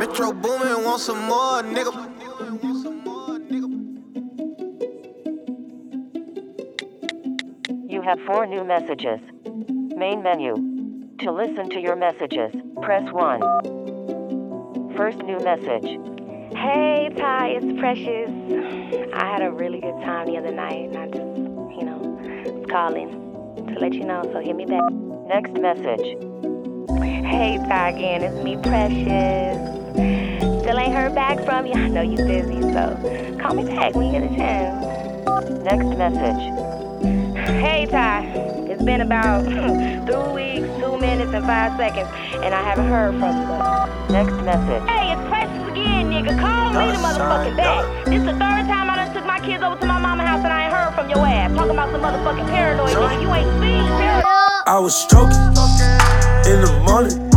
Metro Boomin, want some more, nigga. You have 4 new messages. Main menu. To listen to your messages, press 1. First new message. Hey, Ty, it's Precious. I had a really good time the other night, and I just, was calling to let you know, so hit me back. Next message. Hey, Ty, again, it's me, Precious. Still ain't heard back from you. I know you busy, so call me back when you get a chance. Next message. Hey, Ty, it's been about 3 weeks, 2 minutes, and 5 seconds, and I haven't heard from you. Next message. Hey, it's Precious again, nigga. Call me the motherfucking back. This the 3rd time I done took my kids over to my mama's house and I ain't heard from your ass. Talking about some motherfucking paranoid nigga. You ain't seen paranoid. I was stroking in the morning.